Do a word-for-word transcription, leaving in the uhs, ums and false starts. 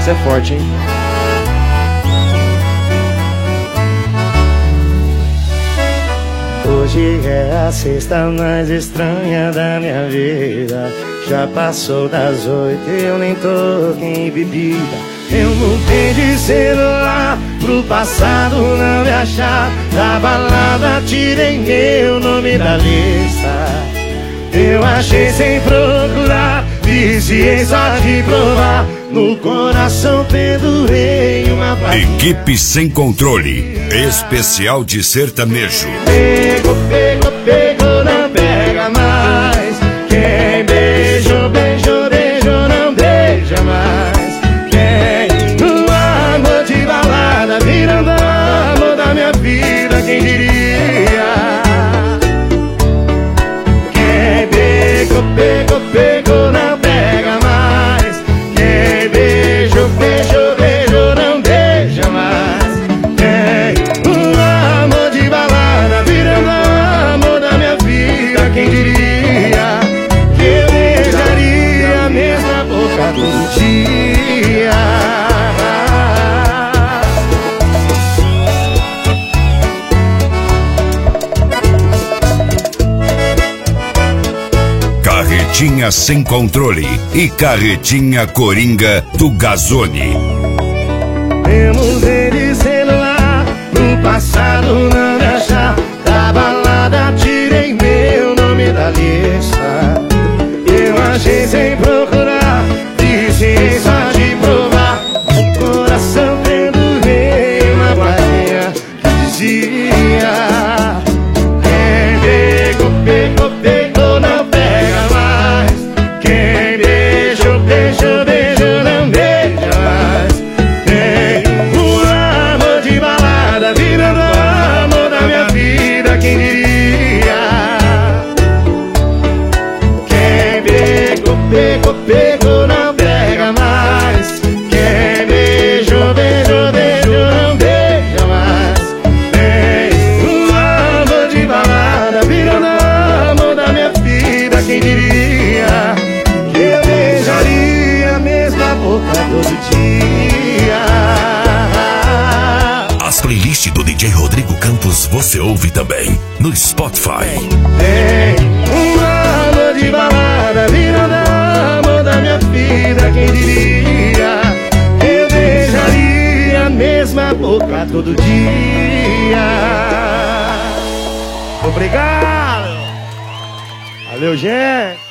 Essa é forte, hein? Hoje é a sexta mais estranha da minha vida. Já passou das oito e eu nem toquei em bebida. Eu mudei de celular pro passado não me achar. Da balada tirei meu nome da lista. Eu achei sem procurar, viciei só de provar. No coração pendurei uma plaquinha. Equipe Sem Controle, especial de sertanejo. Pegou, pegou, pegou, não pega mais. Quem beijou, beijou, beijou, não beija mais. Quem no amor de balada virando amor da minha vida, quem diria? Quem pegou, pegou, pegou, não pega mais. Quem beijou, beijou, beijou, não beija mais. Quem no amor de balada virando amor da minha vida, quem diria que eu beijaria a mesma boca todo dia? Carretinha Sem Controle e Carretinha Coringa do Gazzoni. Eu mudei de celular no passado não me achar. Da balada tirei meu nome da lista. Eu achei sem procurar, disse só de provar. O coração pendurei uma plaquinha que dizia: quem pegou, pegou, pegou, não pega mais. Quem beijou, beijou, beijou, não beija mais. Tem o amor de balada virando amor da minha vida, quem diria? Quem pegou, pegou, pegou, não pega mais. Quem beijou, beijou, beijou, não beija mais. Tem o amor de balada virando amor da minha vida, quem diria que eu beijaria a mesma boca todo dia? As playlists do D J Rodrigo Campos você ouve também no Spotify. Tem um amor de balada virando amor da minha vida, quem diria? Eu beijaria a mesma boca todo dia. Obrigado. Valeu, gente.